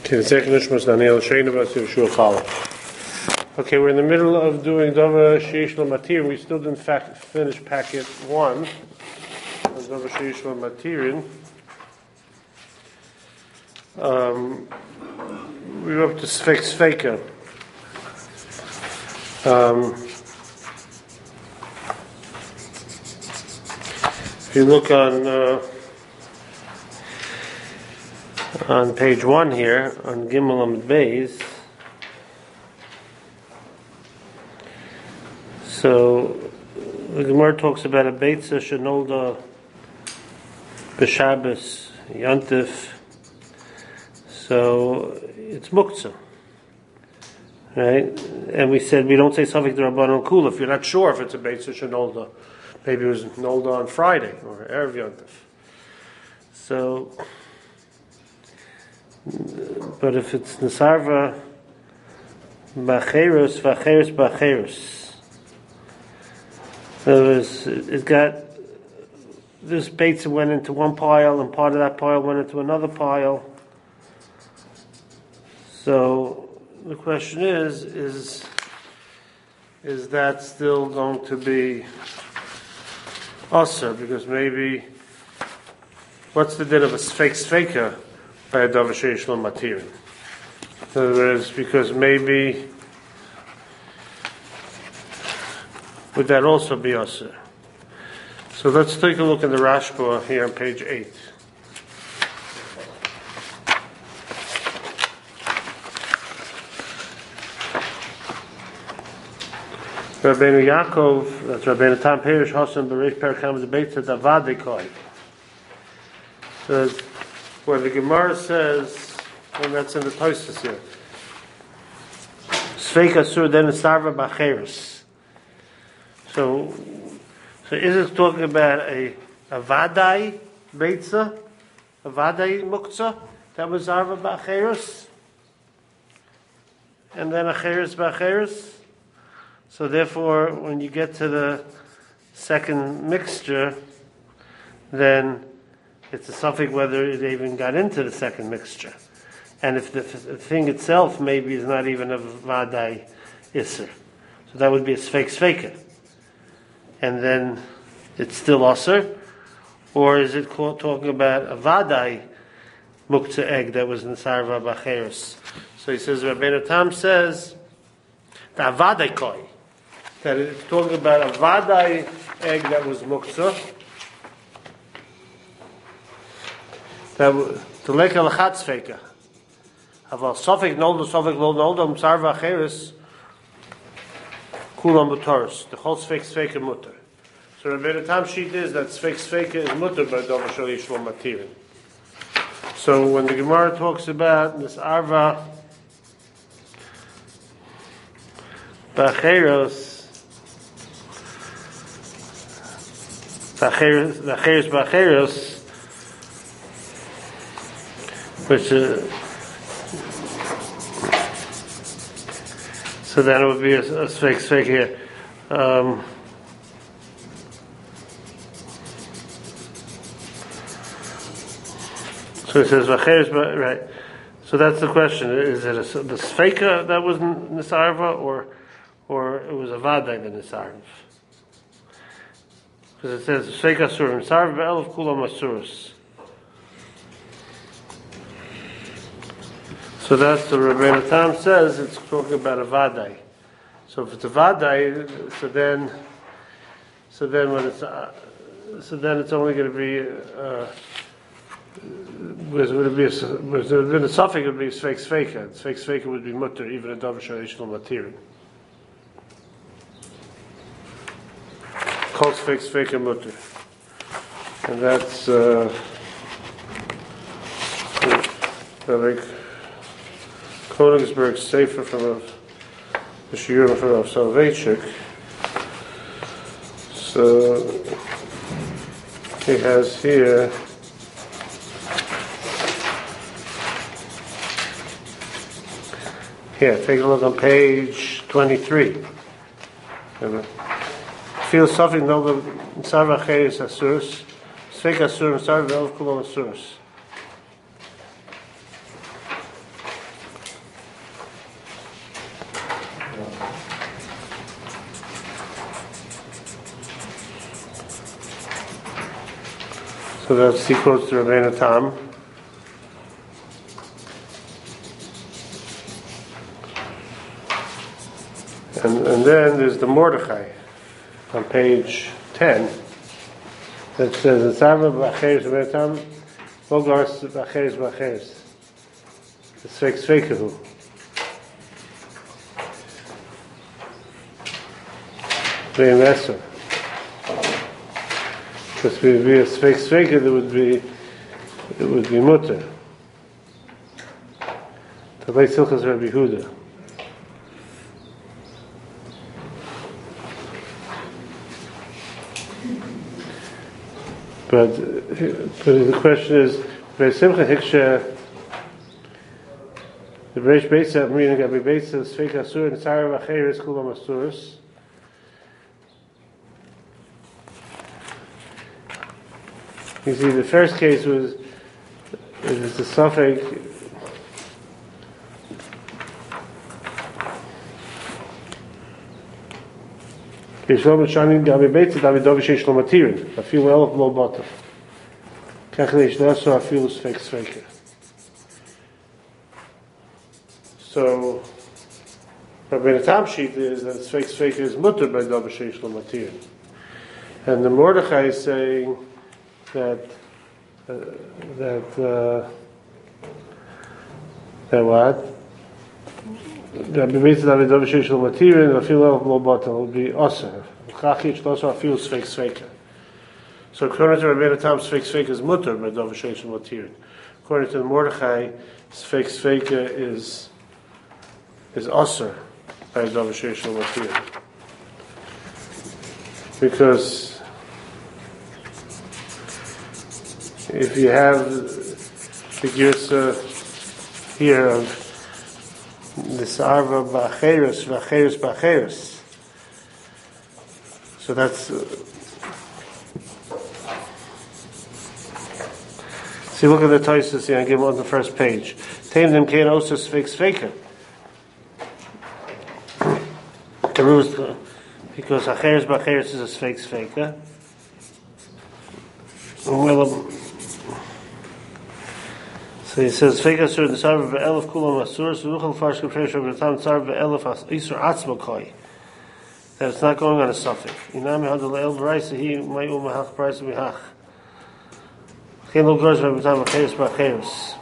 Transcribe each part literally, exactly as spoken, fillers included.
Okay, we're in the middle of doing Dava Sheish L'Matirin. We still didn't fact finish packet one of Dava Sheish L'Matirin. Um, we were up to Sfek Sfeika. Um, if you look on uh, on page one here, on Gimel Amud Beis, so the Gemara talks about a Beitza Shenolda B'Shabbos Yantif. So it's Muktzah, right? And we said we don't say Safek D'Rabbanan Kula if you're not sure if it's a Beitza Shenolda. Maybe it was Nolda on Friday or Erev Yantif. So, but if it's Nesarva B'Acherus, V'Acherus B'Acherus, in other words, it got, this Beitza went into one pile and part of that pile went into another pile. So the question is, is is that still going to be Asr? Because maybe, what's the din of a Sfek Sfeika by a Dava Sheish L'Matirin? In other words, because maybe, would that also be Asr? So let's take a look in the Rashba here on page eight. Rabbeinu Yaakov, that's Rabbeinu Tam Perish Hasan Bereish Perkam the Beitza Davadikoi. Says when the Gemara says, and that's in the Tosfos here, Sfeik Asur then Sarva B'Acherus. So, so is it talking about a a Vadai Beitza, a Vadai Muktzah that was Sarva B'Acherus, and then Acherus B'Acherus? So therefore, when you get to the second mixture, then it's a suffix whether it even got into the second mixture. And if the, f- the thing itself maybe is not even a Vadai Isser. So that would be a Sfek Sfeika. And then it's still Asr? Or is it called, talking about a Vadai Muktzah egg that was in Sarva B'Acherus? So he says, Rabbeinu Tam says, the Vadai Koi. That it's talking about a Vadai egg that was Muktzah. That was to Leka L'Chat Sfeika. Aval Sofik Nolda, Sofik Nolda, Sarva Acheres, Kulam Mutarus. The whole Sfek Sfeika Mutar. So Rabbeinu Tam sheet is that Sfek Sfeika is Mutar by Dava Sheish L'Matirin. So when the Gemara talks about this Arva B'Acheros, B'Acheres B'Acheres, which uh, so then it would be a, a Sfek Sfek here. Um, so it says B'Acheres, right? So that's the question: is it a, the Sfeika that was Nisarva, or or it was a Vadai the Nisarva? Because it says Sfeik Asurim Sarv Be'el of Kulam Asurus. So that's the Rabbeinu Tam says it's talking about a Vadai. So if it's a Vadai, so then, so then when it's, uh, so then it's only going to be, uh, would it be a, would it been a suffix? It would be a Sfeik Sfeika. Sfeik Sfeika would be Mutter, even a Dava Sheish L'Matirin. Called Sfek Sfeika Mutter. And that's uh like Konigsberg Sefer from a, the Shiurim from Rav Soloveitchik. So he has here here, take a look on page twenty-three. Feel suffering no the Sarva Acheres Asurus, Sfek Asur and Sarva El Kulam Asurus. So that's he quotes the Rabbeinu Tam. And, and then there's the Mordechai on page ten that says Tzava b'acheres Rabbeinu Tam Bogars b'acheres b'acheres. The Sveik Sveikahu. Very lesser. Because if it would be a Sveik Sveika, there would be it would be mutter. Tabei Silchas Rabbi Yehuda. But, but the question is, Rabbi Simcha Hiksha, the Reish Beitza, Marina Gabi Beitza, Sveik Asur, and Tzara Vacheres Kulam Asuris. You see, the first case was it was the suffix. Yishlom Shanim Gabi Beitza David Dovi Sheish Lo Matirin. I feel well of low bottom. Kachle Ishnaso I feel Sveik Sveika. So, Rabbeinu Tam sheet is that Sveik Sveika is mutter by Dovi Sheish Lo Matirin, and the Mordechai is saying that uh, that uh, that what? That B'mitzvah David Dovi Sheish Lo Matirin, I feel well of low bottom will be Osir. Chachich also I feel Sveik Sveika. So according to Rabbeinu Tam, Sveik Sveika is mutter by Dovi Sheish Lo Matirin. According to the Mordechai, Sveik Sveika is is Osir by Dovi Sheish Lo Matirin. Because if you have the Girsa here of this Arva B'acheres, B'acheres, B'acheres, so that's. Uh, see, look at the Tosfos here. I give them on the first page. Taim them kein also Sveik Sveika. Because Acheres B'acheres is a Sveik Sveika. Well. Um, So he says, "Fake asur the sarv ve'elef kulam asur suruchal farsh k'fresh over the time sarv ve'elef isur atzmo koi." That it's not going on a suffix. Inami hadal el b'raisa he mayu mahach b'raisa mihach. Chen lo gors over the time acheres b'acheres.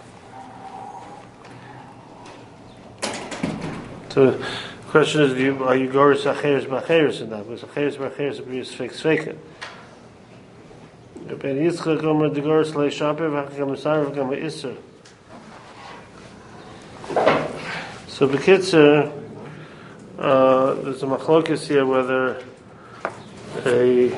So the question is, are you gors acheres b'acheres in that? Because acheres b'acheres would be a fake sveika. Ben Yitzchak Gomer the Gors Le Shaper V'Hakam Sarv Gam Isser. So B'Kitzer, uh, there's a machlokes here whether a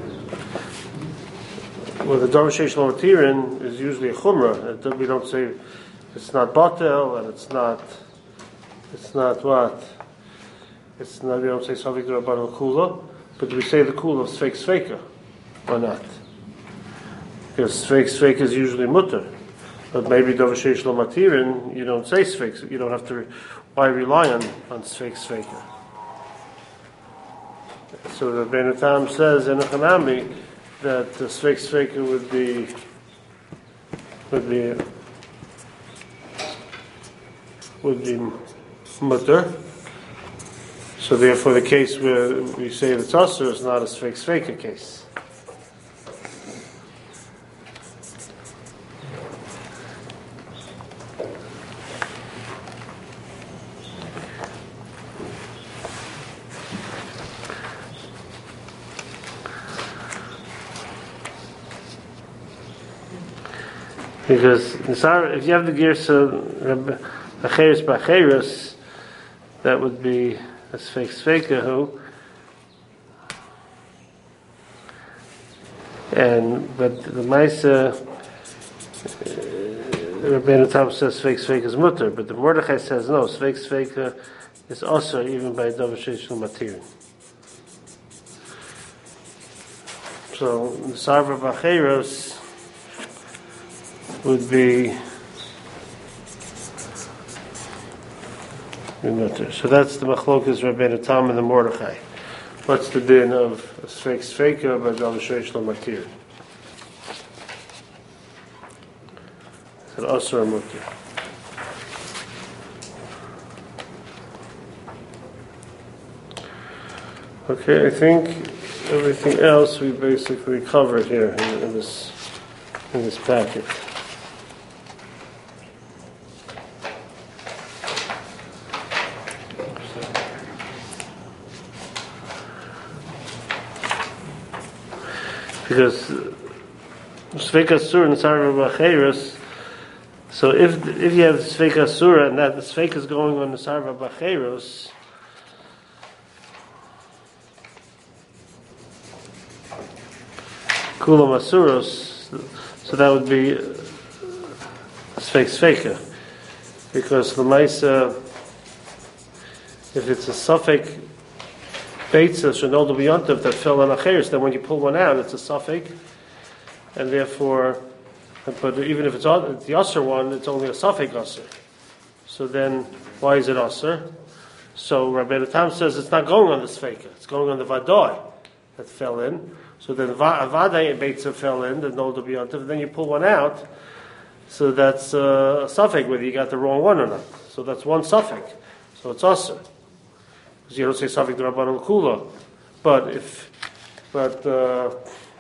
whether Dovi Sheish Lo Matirin is usually a chumrah. We don't say it's not batel and it's not it's not what it's not. We don't say something to about the kula, but we say the kula of Sveik Sveika or not. Because Sveik Sveika is usually mutter, but maybe Dovi Sheish Lo Matirin you don't say Sveik. You don't have to. Why rely on on Sveik Sveika? So the Rabbeinu Tam says in a Hanami that the Sveik Sveika would be would be would be mutter. So therefore, the case where we say it's also is not a Sveik Sveika case. Because if you have the Girsa Acheres B'Acheres, that would be a Sveik Sveikahu, and but the Maisa Rabbeinu Tam says Sveik Sveika is mutter, but the Mordechai says no, Sveik Sveika is also even by Dovi Sheish Lo Matirin. So the Sarva B'Acheres would be so that's the machlokas Rabbeinu Tam and the Mordechai. What's the din of a Sveik Sveika by Dovi Sheish Lo Matirin? that Asur Mutter. Okay, I think everything else we basically covered here in, in this in this packet. Because Sveika Surah and Sarva Bacheirus, so if if you have Sveika Surah and that the Sveika is going on the Sarva Bacheirus, Kulam Asuros, so that would be Sveik Sveika. Because the Maisa, if it's a suffix Beitza Shenol B'Yontav that fell on Acheris, then when you pull one out, it's a suffix, and therefore, but even if it's the Asr one, it's only a suffix Asr. So then, why is it Asr? So Rabbeinu Tam says it's not going on the Sveika, it's going on the Vadai that fell in. So then Vadai and Beitza fell in, the Nol B'Yontav, and then you pull one out, so that's uh, a suffix, whether you got the wrong one or not. So that's one suffix, so it's Asr. You don't say Safik Rabbanon Kula, but if, but uh,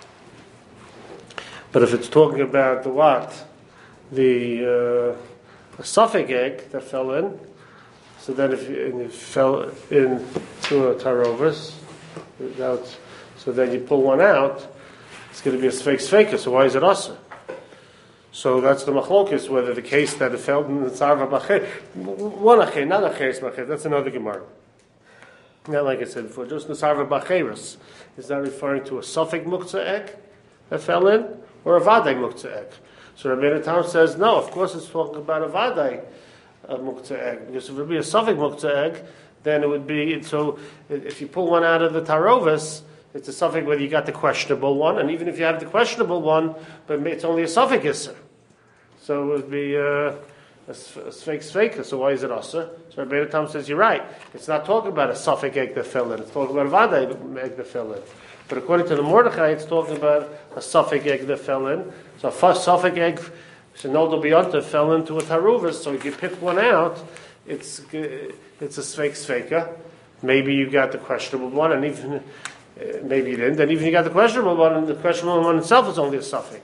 but if it's talking about the what, the uh, Safik egg that fell in, so then if you, and it fell in to a tarovis, so then you pull one out, it's going to be a Sfeik Sfeika. So why is it Asa? So that's the machlokis, whether the case that it fell in the Tzarva Bacher, one Acher, not Acheres Bacher, that's another Gemara. Not like I said before, just Nesarva Bacheris. Is that referring to a Suffolk Muktzah egg that fell in, or a Vadai Muktzah egg? So Rabbeinu Tam says, no, of course it's talking about a Vadai uh, Muktzah egg. Because if it would be a Suffolk Muktzah egg, then it would be, so if you pull one out of the Tarovis, it's a Suffolk whether you got the questionable one, and even if you have the questionable one, but it's only a Suffolk Isser. So it would be uh, a Sfeik Sfeika, so why is it Asr? So Rabbeinu Tam says, you're right. It's not talking about a Suffolk egg that fell in. It's talking about a Vadai egg that fell in. But according to the Mordechai, it's talking about a Suffolk egg that fell in. So a first Suffolk egg, Shenoldo B'Yontav, fell into a Taruvis, so if you pick one out, it's it's a Sfeik Sfeika. Maybe you got the questionable one, and even, uh, maybe you didn't, and even you got the questionable one, and the questionable one itself is only a Suffolk.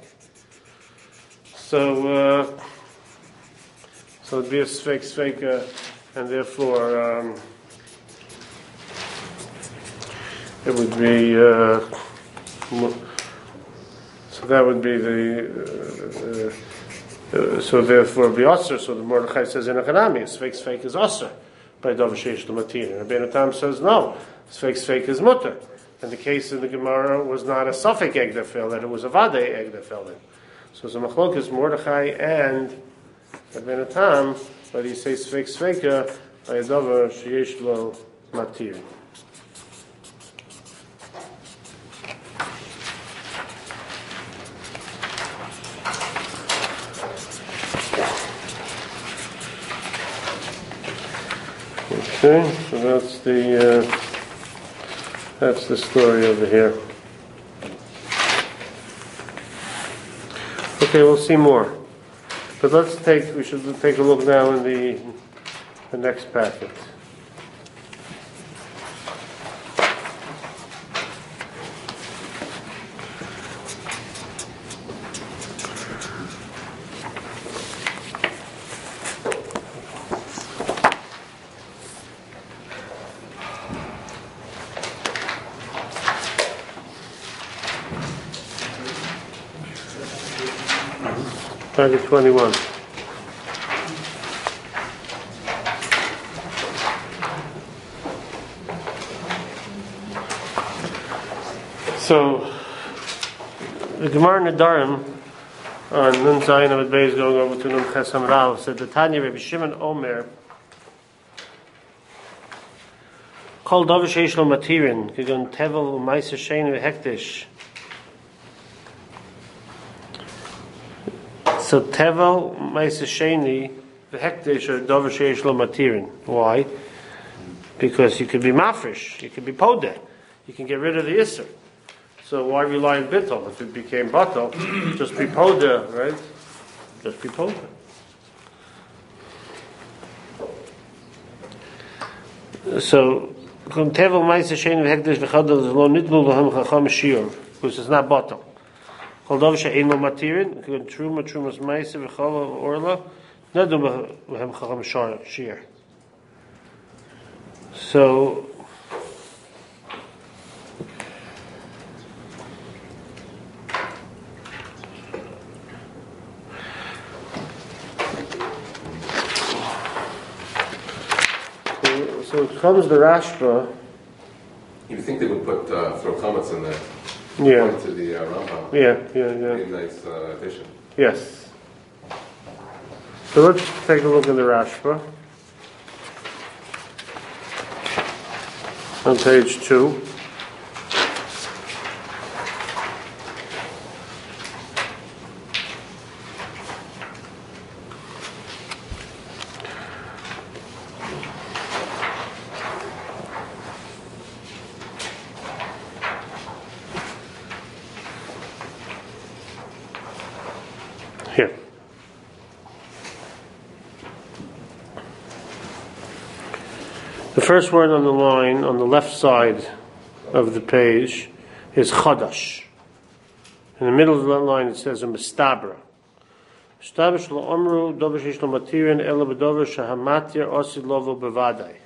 So, uh, So it'd be a Sfeik Sfeika, and therefore um, it would be, uh, so that would be the, uh, uh, so therefore it would be Asr. So the Mordechai says in Achanami, Sfeik Sfeik is Asr by Dov Sheish L'Matin. And Rabbeinu Tam says no, Sfeik Sfeik is Mutter. And the case in the Gemara was not a Suffolk egg that fell in, it was a Vadai egg that fell in. So it's a Machlokes Mordechai and Rabbeinu Tam, but he says Sfeik Sfeika by a davar sheyesh lo matir. Okay, so that's the uh, that's the story over here. Okay, we'll see more. But let's take, we should take a look now in the, the next packet. Packet twenty-one. So, the Gemara Nedarim on Nun Zayin Amud Beis going over to Nun Ches Amud said the Tanya Rabbi Shimon Omer Kol Davar Sheish Lo Matirin Kigon Tevel U'Maiser Sheinu Hektish. So Tevel Ma'aser Sheni v'Hektish or Davar Sheish Lo Matirin. Why? Because you could be mafresh, you could be podeh, you can get rid of the Isser. So why rely on bittul? If it became batal, just be podeh, right? Just be podeh. So, Tevel Maisa Shein V'Hekdesh V'Chadol Lo Nidlu L'Hem Chacham Shiur, because it's not bottom. Kol Dov She'ein Lo Matirin, Truma Trumas Maisa V'Chol Orla, Nidlu L'Hem Chacham Shiur. So, so it comes the Rashba. You would think they would put uh, throw comments in there. Yeah. To the uh, Rambam. Yeah, yeah, yeah. A nice uh, addition. Yes. So let's take a look in the Rashba. On page two. Here. The first word on the line on the left side of the page is chadash. In the middle of that line it says a mistabra. Mistabra shlo omru dover sheish lo matirin ela b'dover shahamatir osid lovo bevadai.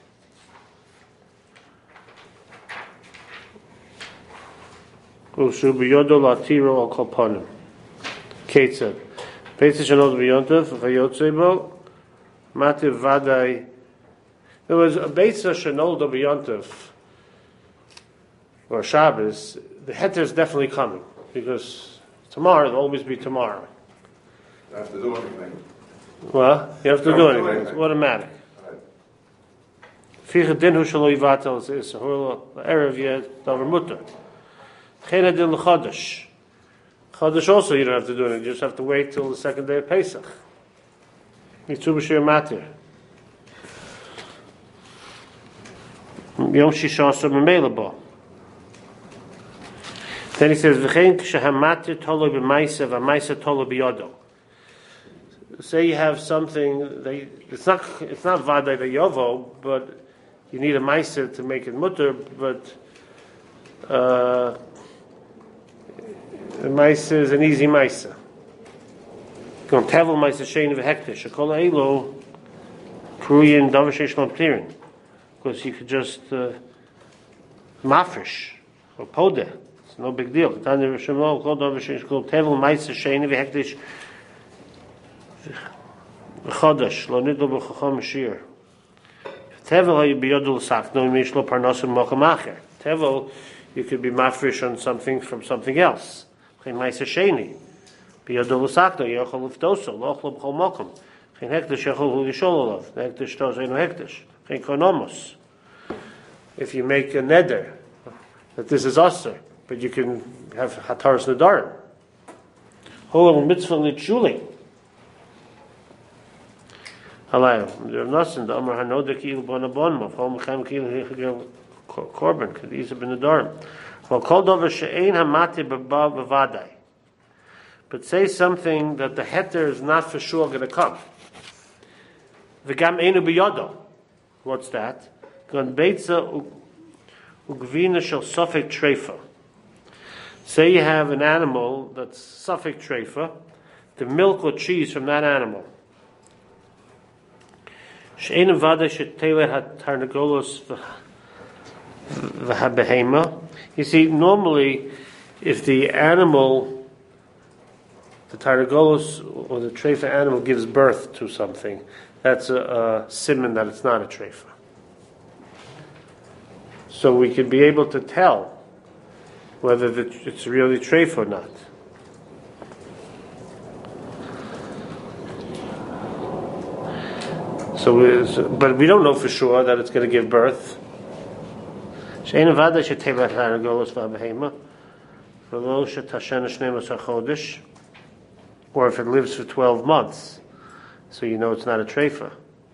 Ushu biyodo latiro al kolponim. Kate said, Beitz shenod b'yontav v'yotze bo matir vadai. There was a Beitz shenod b'yontav or Shabbos. The heter is definitely coming because tomorrow will always be tomorrow. You have to do anything. Well, you have to do anything. It's automatic. Fiche din hu shelo yivatel is hurla erev yet davar mutter. Chena din l'chodesh. Chodesh also you don't have to do anything. You just have to wait till the second day of Pesach. Yitzur b'shir matir. Yom shisha asur memela bo. Then he says, "V'chein k'shehamatir tolo b'maisa v'maisa tolo b'yodo." Say you have something, they, it's not it's not vaday v'yovo, but you need a maisa to make it mutter, but uh, the maisa is an easy maisa. Gon tevel maisa shein v'hektish. Shekol elo pruyin davar sheish lo ptirin, because you could just uh, mafresh or podeh. It's no big deal. Tanya v'shemol kol davar sheish kol tevel maisa shein v'hektish. Chodesh lo nidlo b'chacham shir. Tevel hayu biyodul sakno mishlo parnasim mocham acher. Tevel, you could be mafresh on something from something else. Chen ma'aser sheni biyodul sakno yochol uftoso lochlo b'chol mocham. Chen hektish yochol hu yishol olav. Hektish tos eno hektish. Chen konomos. If you make a neder that this is aser, but you can have hataras nedarim. Holol mitzvah litchuling. Halayim. There are nothing. The Amar Hanoda Kiel Bonabon, Mafom Chem Kiel Korban, could easily be Nadarim. Well, called over She'ein Hamati Baba Bavadai. But say something that the heter is not for sure going to come. V'gam Einu Biyodo. What's that? Gon Beitza Ugvina Shel Sofek Treifa. Say you have an animal that's Sofek Treifa, the milk or cheese from that animal. You see, normally, if the animal, the tarnagolos or the treifa animal gives birth to something, that's a, a siman that it's not a treifa. So we could be able to tell whether the, it's really treifa or not. So, we, so, but we don't know for sure that it's going to give birth. Or if it lives for twelve months, so you know it's not a treifa.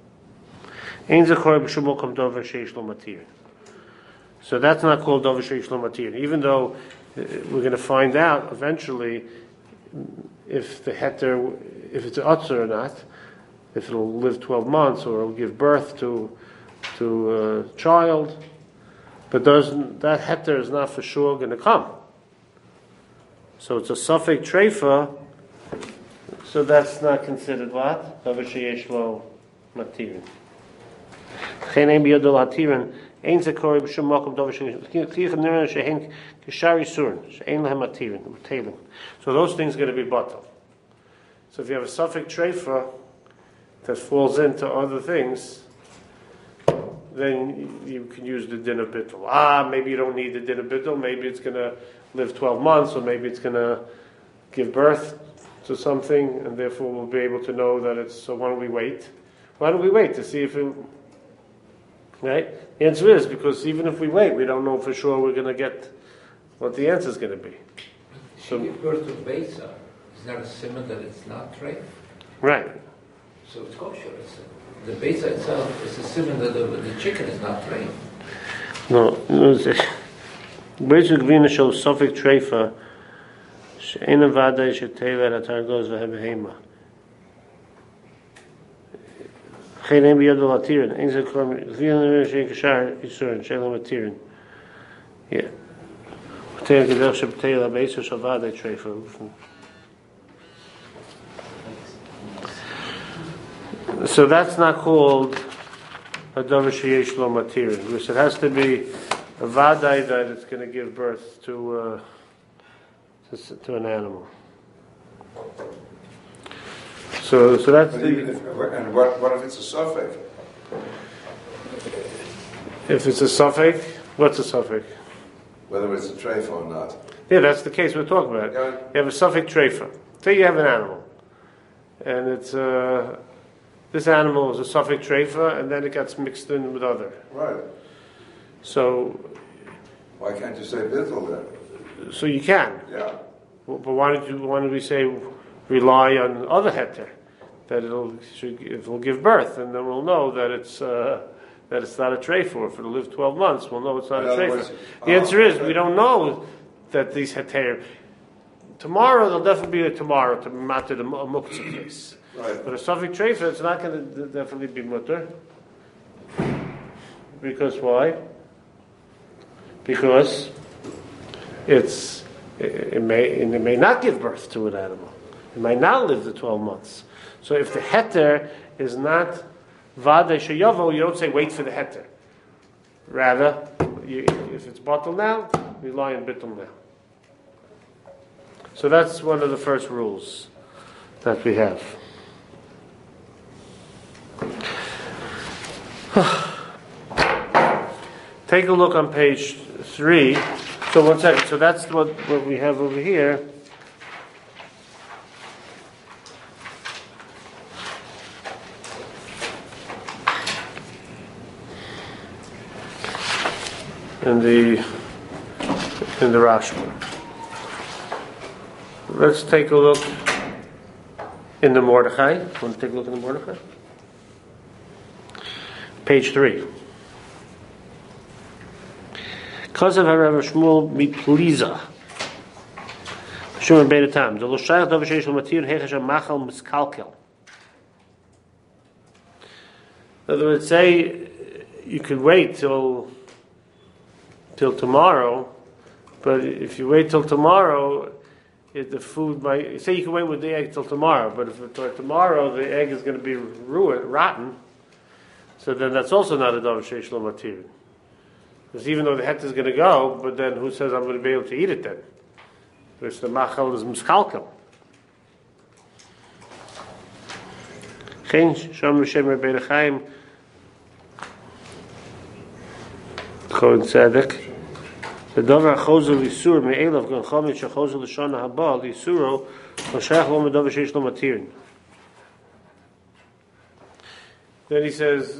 So that's not called dover sheish lo matir. Even though we're going to find out eventually if the heter, if it's utzer or not. If it'll live twelve months or it'll give birth to to a child, but doesn't, that heter is not for sure going to come. So it's a suffix treifa, so that's not considered what? Davar sheyesh lo matirin. Chen ein biyado latirin, ein zekori b'shum makom davar sheyesh chiyach nirna shehen kishari surin, she'ein lehem matirin, u'telim. So those things are going to be bottled. So if you have a suffix treifa that falls into other things, then you can use the din of bittul. Ah, maybe you don't need the din of bittul. Maybe it's going to live twelve months, or maybe it's going to give birth to something, and therefore we'll be able to know that it's. So why don't we wait? Why don't we wait to see if it? Right? The answer is because even if we wait, we don't know for sure we're going to get what the answer is going to be. So, she gave birth to Beisa. Is that a simon that it's not treif? Right. So it's kosher. It's a, the Beisa itself is a simon that the, the chicken is not treif. No, no. Basic Gvina shows suffix treifa. She'ena vada she'tever atar goes v'hebehema. Cheinem biyado latirin. Ein zekor gvina she'en kashar yisurin she'en latirin. Yeah. V'teir gedech she'b'teir l'beisa shal vada treifa. So that's not called a davar sheyesh lo matirin, because it has to be a vadai that it's going to give birth to, uh, to to an animal. So, so that's But the. even if, and what, what if it's a suffix? If it's a suffix, what's a suffix? Whether it's a treifa or not. Yeah, that's the case we're talking about. Yeah. You have a suffix treifa. Say you have an animal, and it's uh, this animal is a suffix treifa, and then it gets mixed in with other. Right. So, Why can't you say bittul then? so you can. Yeah. But why don't you? Why don't we say rely on other heter that it'll should, it'll give birth, and then we'll know that it's uh, that it's not a treifa. If it'll live twelve months, we'll know it's not In a other treifa. words, The oh, answer is okay. we don't know that these heter. Tomorrow there'll definitely be a tomorrow to matter the muktzah case. Right. But a suffix treifa, it's not going to definitely be mutter. Because why? Because it's it, it may it may not give birth to an animal. It may not live the twelve months. So if the heter is not vada sheyavo, you don't say wait for the heter. Rather, you, if it's bottle now, rely on bittul now. So that's one of the first rules that we have. Take a look on page three. So one second. So that's what, what we have over here. In the in the Rashba. Let's take a look in the Mordechai. Want to take a look in the Mordechai? Page three. Kazav harav Shmuel mipliza. Shmuel beida tam. The loshayach davar sheish l'matir hechesh machal miskalkel. In other words, say you could wait till till tomorrow, but if you wait till tomorrow, if the food might say you can wait with the egg till tomorrow, but if it's tomorrow the egg is going to be ruined, rotten, so then that's also not a davar sheish l'matir. Because even though the het is going to go, but then who says I'm going to be able to eat it then? Because the machal is miskalkel. Chen sham l'shem Rebbeinu Chaim Chorin Tzedek. The davar chozel isur me'elav gan chamit shechozel l'shana haba l'isuro l'shayach lo medavar sheish lo matirin. Then he says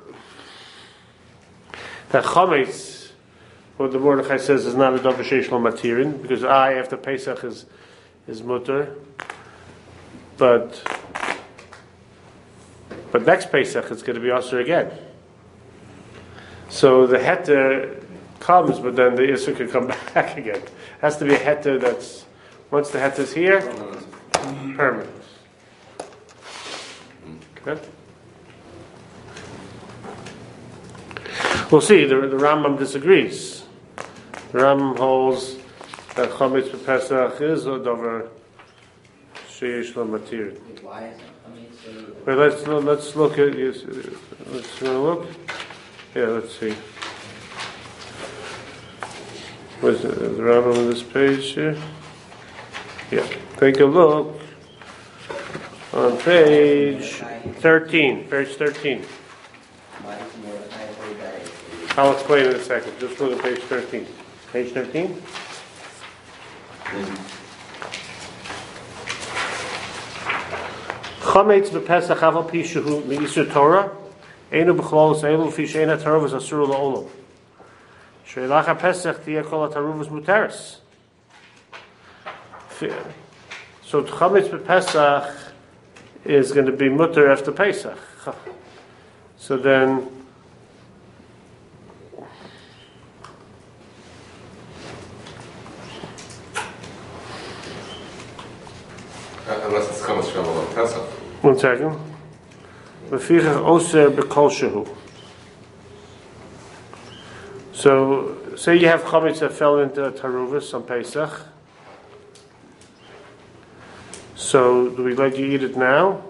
that chametz, what the Mordechai says, is not a davar sheish lo matirin, because I after Pesach is is mutter, but but next Pesach it's going to be asur again. So the heter comes, but then the isur can come back again. It has to be a heter that's once the heter is here, permanent. Okay. We'll see. The, the Rambam disagrees. The Rambam holds that chametz b'Pesach is a davar sheyesh lo matir. Why is it chametz? Wait, let's let's look at yes, let's uh, look. Yeah, let's see. Where's the, the Rambam on this page here? Yeah, take a look on page thirteen. Page thirteen. Why is Mordechai avoid that? I'll explain in a second. Just look at page thirteen. Page thirteen. Chametz b'Pesach aval pi shehu me'isur Torah einu b'chlolos elu fi she'ena taruvos asur la'olam. She'elach ha'Pesach tiyeh kol ha'taruvos muteres. So chametz b'Pesach is going to be mutter after Pesach. So then, Unless it's chametz shavuot on Pesach. one second. Lefichach oser b'kol shehu. So, say you have chametz that fell into a taruvus on Pesach. So, do we let you eat it now?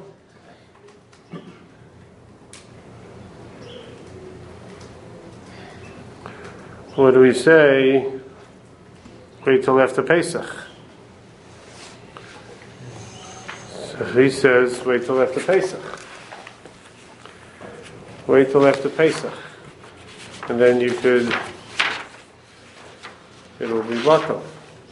Or do we say, wait till after Pesach? So he says, wait till after Pesach. Wait till after Pesach. And then you could, it'll be batal.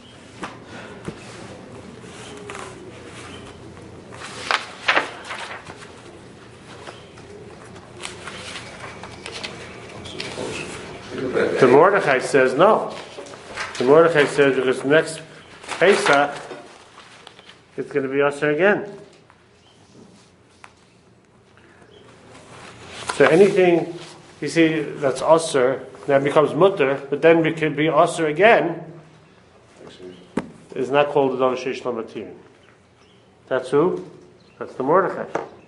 The Mordechai says no. The Mordechai says because next Pesach it's going to be usher again. So anything you see that's usher that becomes mutter, but then it could be usher again, is not called the davar sheish lo matir. That's who? That's the Mordechai.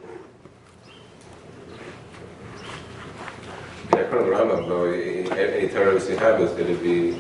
Yeah, according to the Rambam, though, any terrorist you have is going to be,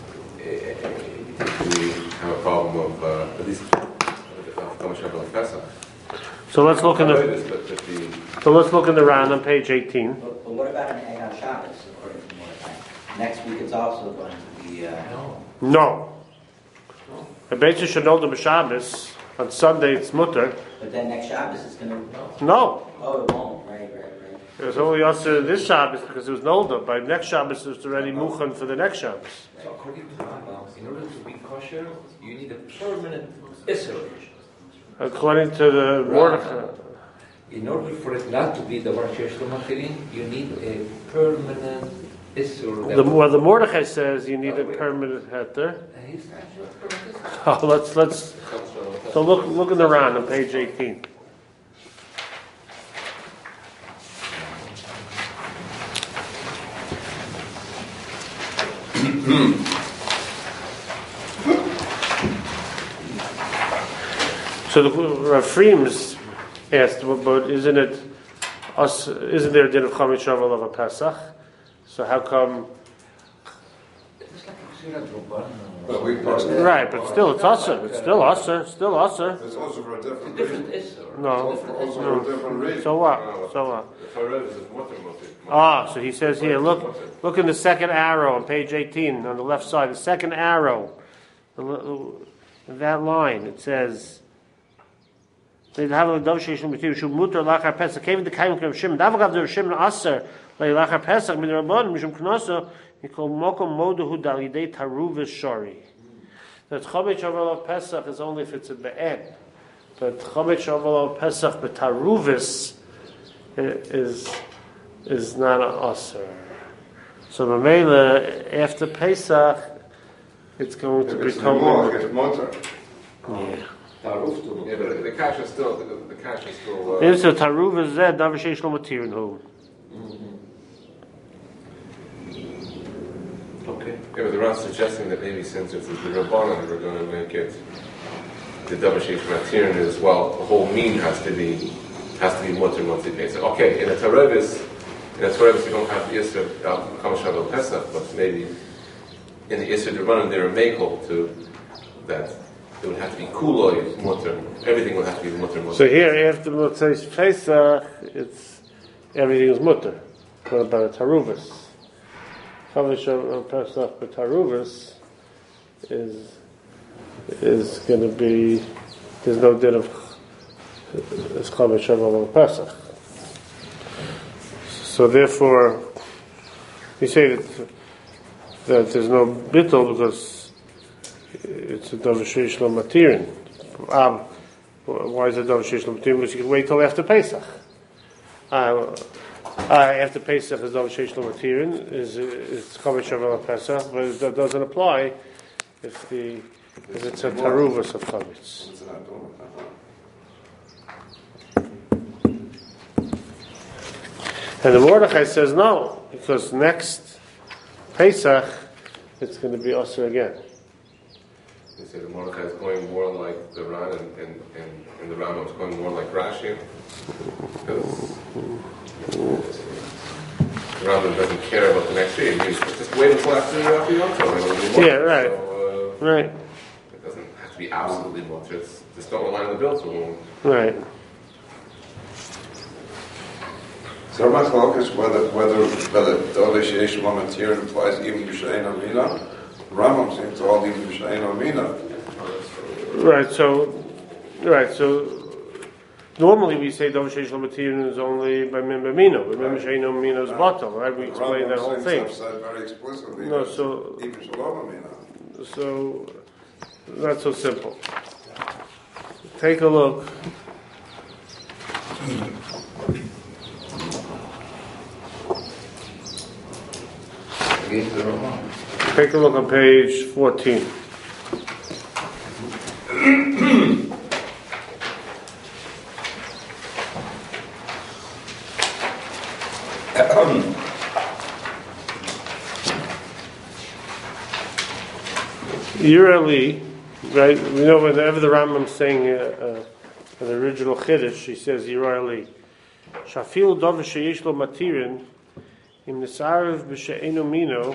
uh, we have a problem of uh, at least chametz shavuot on Pesach. So let's look in the But, but the, so let's look in the Ran on page eighteen. But, but what about an egg on Shabbos, according to Mordechai? Next week it's also going to be, uh, No. No. A Beit should know the B'Shabbos. On Sunday it's mutter. but then next Shabbos it's going to, No. oh, it won't, right, right, right. It was only also this Shabbos because it was Nolda. By next Shabbos it's already Muchan for the next Shabbos. So according to Rambam, in order to be kosher, you need a permanent Isser. According to the Mordechai. In order for it not to be the davar sheish lo matirin, you need a permanent Isser. The, well, the Mordechai says you need a permanent heter. He's not sure permanent Isser. Oh, let's let's. So look look in the Ran on page eighteen. So the Rav Freems asked, well, but isn't it us? Isn't there a din of chametz shavuot of a Pesach? So how come? It's like a Ksira Droban. But we passed it. Right, but still it's usher. It's still usher. Still usher. It's also for a different It's a different reason. Isser. No. Also, also for a different reason. So what? So what? the terrorist is mutter mutter. Ah, so he says here. Look, look in the second arrow on page eighteen on the left side. The second arrow, the, li- that line. It says. They have a davar sheish lo matir shu mutter lachar Pesach. Even the kaim of Shimon. Davagav der Shimon aser lachar Pesach min rabban mishum knaso yikol mokom modahu dalidei taruvus shari. That chametz shavuot Pesach is only if it's a be'ed, but chametz shavuot Pesach b'taruvus is is not an aser. So Mamela after Pesach, it's going to If be it's more, totally. it's motor. Yeah. Taruf to Yeah, but the cash is still, the, the cash is still, uh, There's a taruvus zed davar sheish lo matir in who. Okay. yeah, but the Ram suggesting that maybe since it's the Rabbanan, we're going to make it the davar sheish matirin as well. The whole mean has to be has to be mutter mutter Pesach. Okay, in a terrorist, That's why we don't have the Isser of Kamashab Pesach, but maybe in the Isser Derbanan they're a makel to that. It would have to be kuloi mutter. Everything would have to be mutter mutter. So here, after Motzei Pesach, it's everything is mutter. What about a taruvus? Chavash Pesach, but taruvus is is going to be. There's no din of it's Chavash Pesach. So therefore, we say that that there's no bittul because it's a davar sheish lo matirin. Um, why is it davar sheish lo matirin? Because you can wait till after Pesach. Uh, uh, after Pesach is davar sheish lo matirin. Is it's chametz shavuot Pesach, but that doesn't apply if the if it's a taruvus of chametz. And the Mordechai says no, because next Pesach it's going to be usher again. They say the Mordechai is going more like the Ran, and, and, and, and the Rambam is going more like Rashi. Because the Rambam doesn't care about the next year. He's just wait until after the Yom Tov. Yeah, right. So, uh, right. It doesn't have to be absolutely much. It's just don't align the bill to him. Right. So my talk is whether whether whether the other sheish momentir implies even b'shein amina. Rambam seems to all even b'shein amina. Right. So, right. So, normally we say davar sheish lo matirin is only by mem b'mino. But mem shein amina is bottom. Right. We explained that whole thing. Said very explicitly. No. So. Even shalom amina. So, not so simple. Take a look. Take a look on page fourteen. Yerali, right? We know whenever the Rambam's saying uh, uh, an original Chiddush, he says Yerali. Shafil davar sheyesh lo matirin im nisarav b'she'enu mino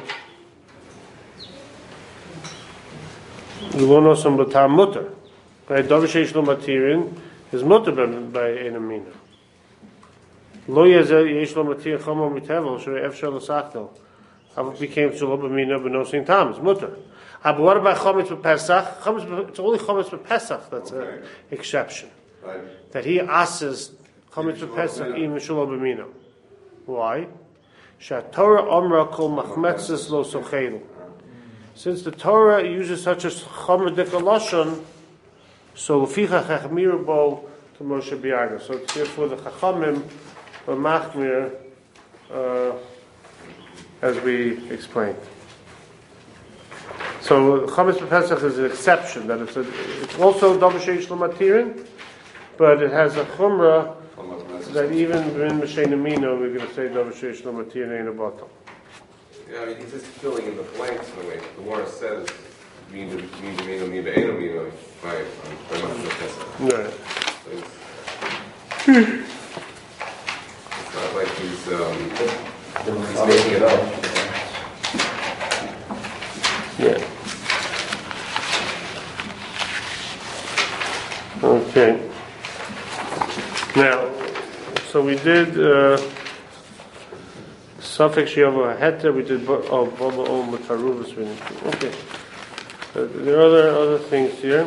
Lulonosam b'tar mutter. Right? Davar sheish lo matirin is mutter by enu mino. Lo yazel yesh lo matir chamo mitevel shrei efshar l'sachtel. How it became shelo b'mino b'nosin tam. It's mutter. But what about chametz b'Pesach? Chametz, it's only chametz b'Pesach that's an Okay. exception. Right. That he asks chametz Even b'Pesach shelo even shelo b'mino. Why? Shatorah omra kol machmetzes lo sochelu. Since the Torah uses such a chomer dekolashon, so leficha chachmir bo to Moshe Biarga. So therefore the chachamim were machmir, uh, as we explained. So chametz b'Pesach is an exception, that it's a, it's also davar sheish lo matirin, but it has a chumrah that even in M'shein Amino we're going to say davar sheish lo matirin ein a bottle. Yeah, I mean, he's just filling in the blanks in a way. The Gemara says, "Mean to mean to mean to mean to mean to mean by by Machzor Pesach." Right. So it's, it's not like he's um, he's making it up. Yeah. Okay. Now, so we did uh, suffix yavo heter. We did bo- oh bobo ol mataruvus. We didn't do. Okay. Uh, there are other other things here.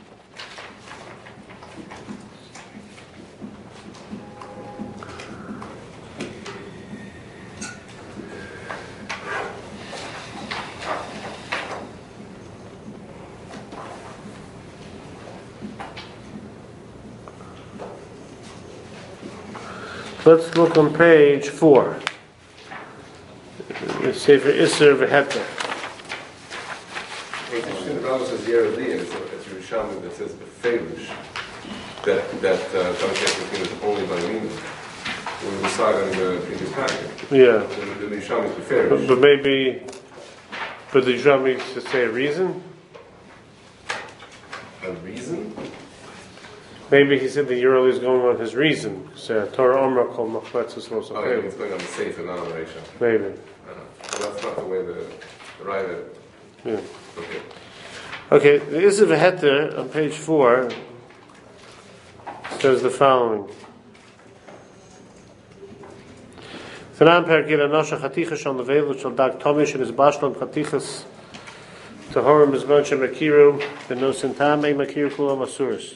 Let's look on page four. The Sefer Isser v'Heter. It's interesting. The Rambam says Yeradi, and it's a, it's a Rishonim that says Befeirush that that uh, Davar is only by Mina. When we decide on the previous packet, Yeah, the, the Rishonim is but, Befeirush. but maybe, but the Jami to say a reason. A reason? Maybe he said the Ural is going on his reason. So Torah Omer called Machletzes Los Oh, yeah, it's going on the safe and not on the Reisha. Maybe. I don't know. Well, that's not the way the, the writer. Yeah. Okay. Okay, the Isser V'Heter on page four says the following. Tanan Perkir Anosha Chatichas on the Veilut Shal Dag Tomish and his Bashlam Chatichas Tahorim Mizman Shemakiru the Nosintam Ei Makir Kulam Asuris.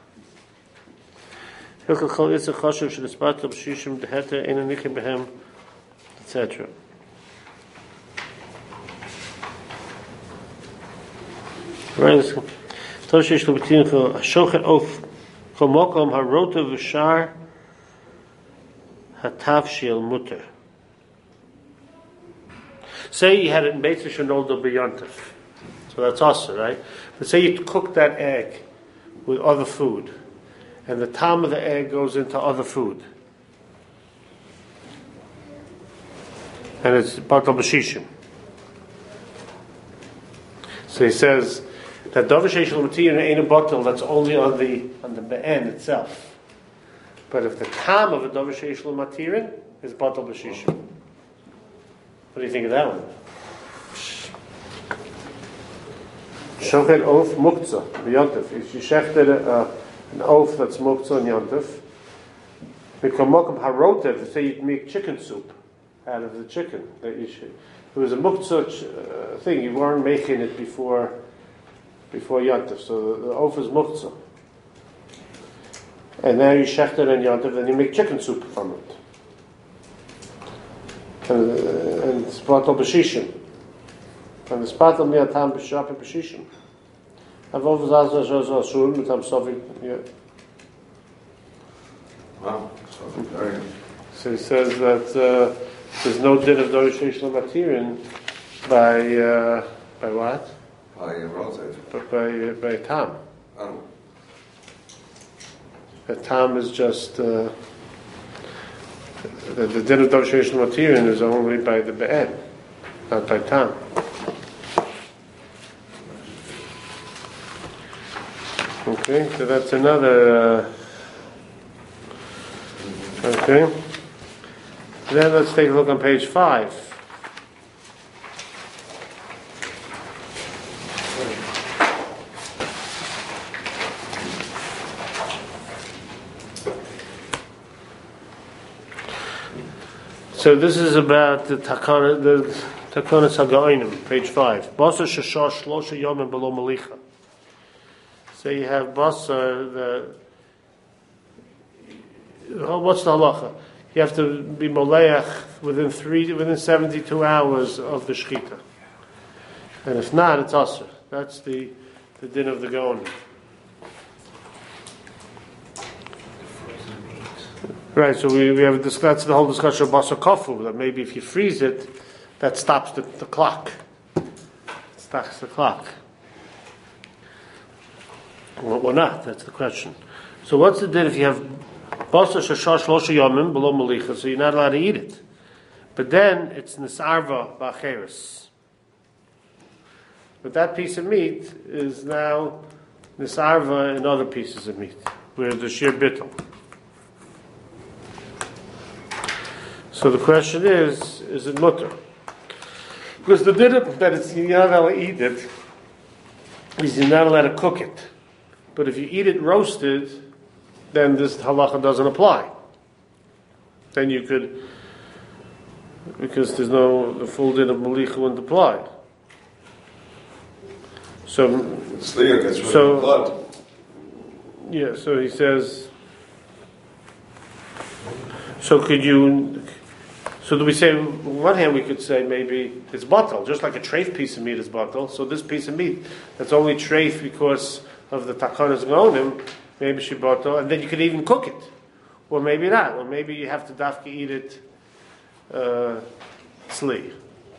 Hilchel Chol Isser Choshev Shel Ispat Of Shishim Deheter Ein Anichim Behem, et cetera. Right. Toshish Lubatin Chol Hashochet Of Chol Mokom Harota V'Shar Hatavshil Mutter. Say you had it in Beit Shenoldo B'Yontif, so that's also right. But say you cook that egg with other food, and the time of the egg goes into other food, and it's Batal B'Shishim. So he says that Dovasheish L'Matir ain't a bottle that's only on the on the be'en itself. But if the tam of a Dovasheish L'Matirin is Batal B'Shishim. What do you think of that one? Shochet Oaf Muktzah B'Yontif. If you shechted uh, an oaf that's Muktzah and Yontif, Miklamokum Harotev, say you make chicken soup out of the chicken that you should. It was a Muktzah uh, thing, you weren't making it before before Yontif, so the, the oaf is Muktzah. And now you shecht it and Yontif, and you make chicken soup from it. And, uh, and it's Batal B'Shishim. And it's Batal Miatam B'Shap and B'Shishim. I've always asked us, but I'm sorry. Yeah. Wow, so very. So he says that uh, there's no din of Dorisheish L'Matirin by, uh, by what? By rotate. But by, uh, by Tam. Oh. The Tam is just, uh, the, the din of Dorisheish L'Matirin is only by the Be'ed, not by Tam. Okay, so that's another, uh, okay. Then let's take a look on page five. So this is about the Takana, the Takana Saga'inim, page five. Basar Shashash Shlosha Yomim Below Malicha. So you have Basar, the, what's the halacha? You have to be moleach within three, within seventy-two hours of the shechita, and if not, it's aser. That's the the din of the Gaon. Right. So we we have discussed that's the whole discussion of basar kafu, that maybe if you freeze it, that stops the, the clock. It stops the clock. Or, or not? That's the question. So what's the din if you have Basar shashash losha yomim below malicha, so you're not allowed to eat it. But then it's nisarva b'acheres. But that piece of meat is now nisarva in other pieces of meat, where the sheer bittul. So the question is, is it mutter? Because the din that it's, you're not allowed to eat it is you're not allowed to cook it. But if you eat it roasted, then this halacha doesn't apply. Then you could, because there's no, the full din of malicha wouldn't apply. So, so blood. Yeah, so he says, so could you, so do we say, on one hand we could say maybe it's batal, just like a treif piece of meat is batal, so this piece of meat that's only treif because of the takanas gonim, maybe shiboto, and then you could even cook it. Or maybe not. Or maybe you have to dafka eat it uh, tzli.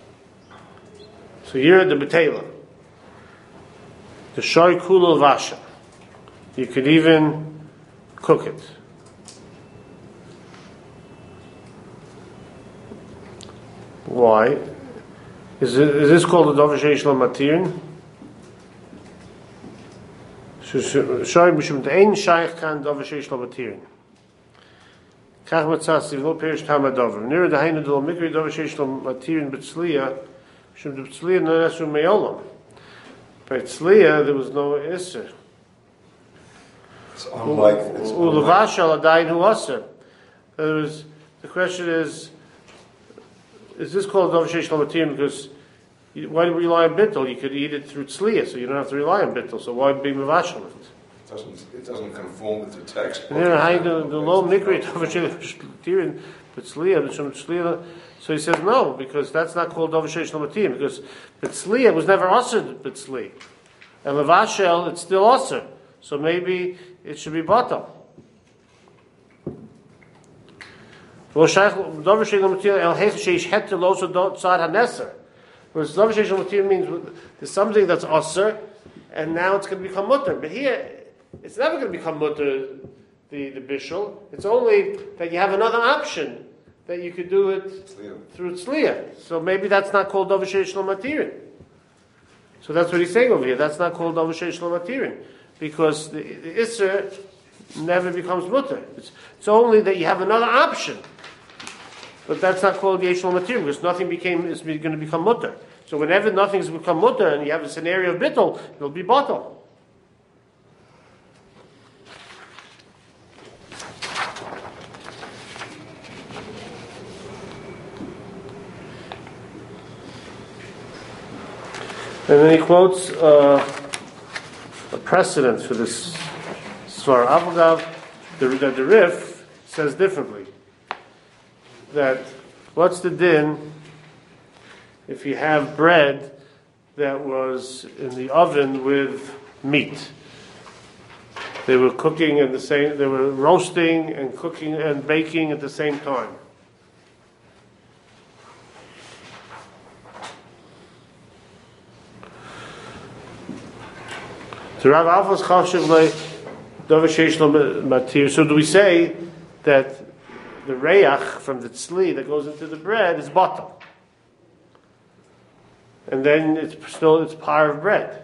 So you're the betela. The shoy kula vasha. You could even cook it. Why? Is, it, is this called the dovasheish l'matirin? Shoy mishum de'ein shaykh kan davar sheish lo matirin. Kach matzas if lo perish tam adavar. Nira de'hainu d'lo mikri davar sheish lo matirin b'tzliya mishum de b'tzliya no nesu me'olam. By tzliya there was no iser. It's unlike. It's U'levashal adayin hu aser. There was the question is, is this called davar sheish lo matirin because you, why do we rely on bittul? You could eat it through tzliya, so you don't have to rely on bittul. So why be mevashal it? It doesn't. It doesn't conform with the text. And then I the the low mikri davar sheish lo matirin, but tzliya, the shum tzliya. So he says no, because that's not called davar sheish lo matirin, because tzliya was never aser b'tzli, and mevashal it's still aser. So maybe it should be batal. Well, davar sheish lo matirin el hech sheish heter lo so tzad haneser. Whereas davar sheish lo matirin means there's something that's aser, and now it's going to become mutter. But here, it's never going to become mutter, the, the bishul. It's only that you have another option, that you could do it Tzliya. through tzliya. So maybe that's not called davar sheish lo matirin. So that's what he's saying over here. That's not called davar sheish lo matirin. Because the, the isser never becomes mutter. It's, it's only that you have another option. But that's not called yesh lo matirin, because nothing became is going to become mutter. So whenever nothing's become mutter and you have a scenario of bittul, it'll be batal. And then he quotes uh, a precedent for this svar. Avagav, the, the, the Rif says differently. That what's the din if you have bread that was in the oven with meat? They were cooking at the same, they were roasting and cooking and baking at the same time. So Rav Alphonse Chashiv le davar sheish lo matir. So do we say that the reyach from the tzli that goes into the bread is batal, and then it's still it's par of bread?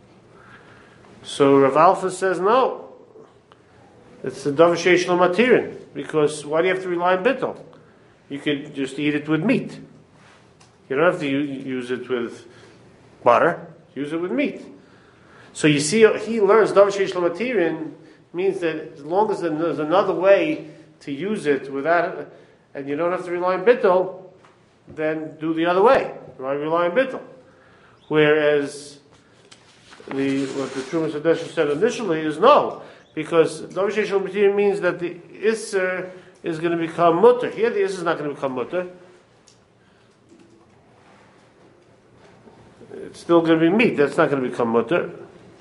So Rav Alpha says no, it's the davar sheish lo matirin, because why do you have to rely on bittul? You could just eat it with meat. You don't have to use it with butter. Use it with meat. So you see, he learns davar sheish lo matirin means that as long as there's another way to use it without, and you don't have to rely on bittul, then do the other way. Right? Rely on bittul. Whereas the what the Trumas Hadesh said initially is no, because davar sheish lo matirin means that the isser is going to become mutter. Here the isser is not going to become mutter. It's still going to be meat. That's not going to become mutter.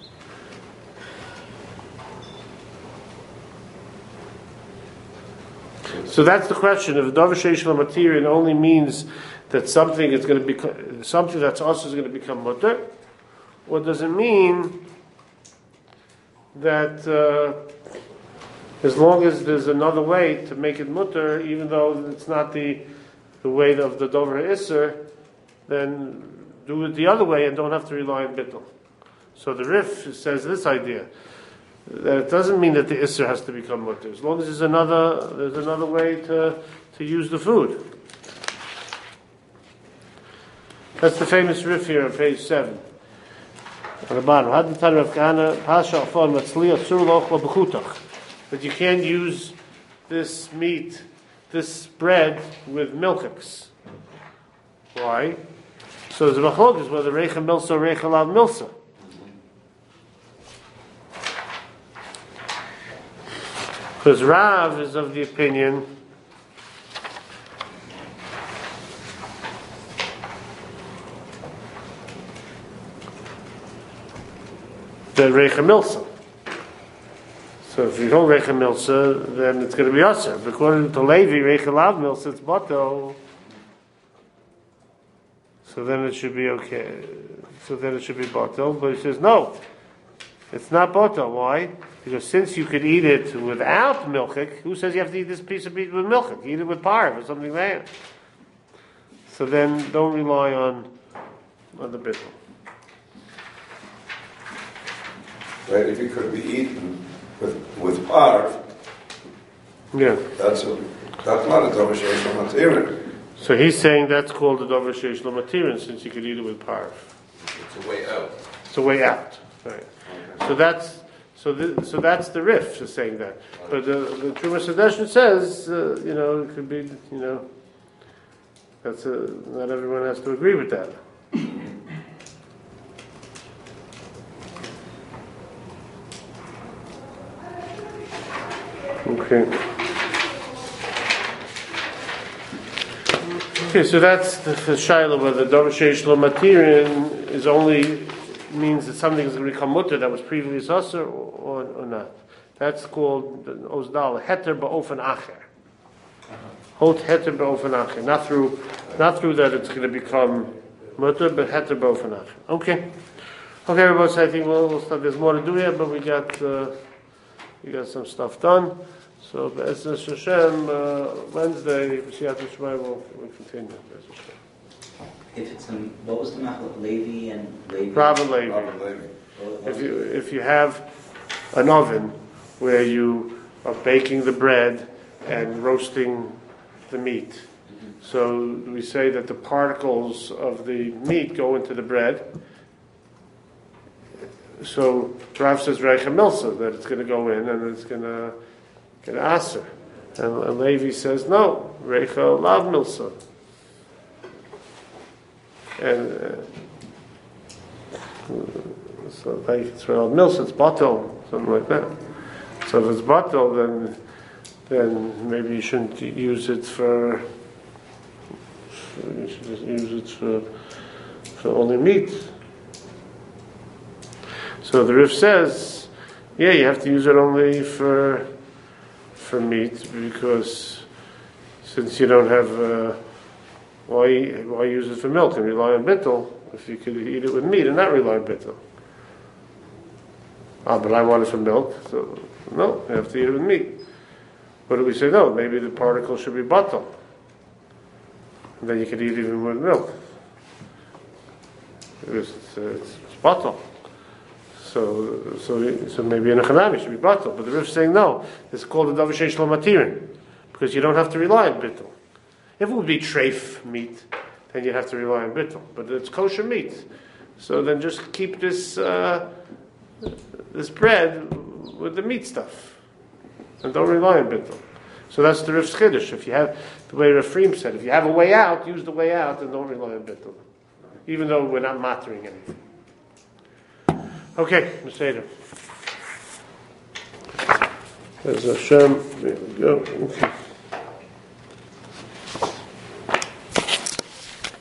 So that's the question. If davar sheish lo matirin only means that something is going to become something that's also is going to become mutter, or does it mean that uh, as long as there's another way to make it mutter, even though it's not the the way of the davar isser, then do it the other way and don't have to rely on bittul. So the Rif says this idea. That it doesn't mean that the isser has to become mutter. As long as there's another, there's another way to, to use the food. That's the famous riff here on page seven. On the bottom. But you can't use this meat, this bread with milchiks. Why? So there's a machlokes whether reicha milsa or reicha lav milsa. Because Rav is of the opinion that reicha milsa. So if you don't reicha milsa, then it's going to be aser. But according to Levi, reicha lav milsa, it's bato. So then it should be okay. So then it should be bato. But he says no, it's not bato. Why? Because since you could eat it without milchik, who says you have to eat this piece of meat with milchik? Eat it with parv or something like that. So then don't rely on on the bittul. right? If it could be eaten with with parv, Yeah. that's a that's not a davar sheish l'matirin. So he's saying that's called the davar sheish lo matirin, since you could eat it with parv. It's a way out. It's a way out. Right. So that's so the, so that's the Rif is saying that. But the the Trumas Hadeshin says, uh, you know, it could be, you know, that's a, not everyone has to agree with that. Okay. Okay, so that's the, the Shaila, whether Davar Sheish Lo Matirin is only means that something is going to become mutter that was previously usher or, or not. That's called Ozdal Heter Ba'ofen Acher. Hot Heter Ba'ofen Acher. Not through, not through that it's going to become mutter, but Heter Ba'ofen Acher. Okay. Okay, everybody. So I think we'll, we'll start. There's more to do here, but we got uh, we got some stuff done. So, Be'ez Hashem, uh, Wednesday, B'siyat Shemai, we'll, we'll continue. If it's, um, what was the machlok, Levi and Levi? Robin Levi. Robin Levi. What- what If was you it? if you have an oven where you are baking the bread and roasting the meat, so we say that the particles of the meat go into the bread. So Rav says Reicha Milsa, that it's going to go in and it's going to get aser, and, and Levi says no, Reicha Lav Milsa. And uh, so like it's Rav Milsa, it's bottle, something like that. So if it's bottle, then then maybe you shouldn't use it for. You should just use it for for only meat. So the Rif says, yeah, you have to use it only for for meat, because since you don't have, uh, why why use it for milk and rely on bittul if you could eat it with meat and not rely on bittul? Ah, but I want it for milk, so no, you have to eat it with meat. What do we say? No, maybe the particle should be bittul, and then you could eat it even with milk. Because it's, uh, it's, it's bittul. So, so, so maybe in a chanami should be batal, but the Rif is saying no. It's called the davar sheish lo matirin, because you don't have to rely on bittul. If it would be treif meat, then you have to rely on bittul. But it's kosher meat, so then just keep this uh, this bread with the meat stuff, and don't rely on bittul. So that's the Rif's chiddush. If you have the way Rafrim said, if you have a way out, use the way out, and don't rely on bittul, even though we're not mattering anything. Okay, Mercedes. There's Hashem. There we go. Okay.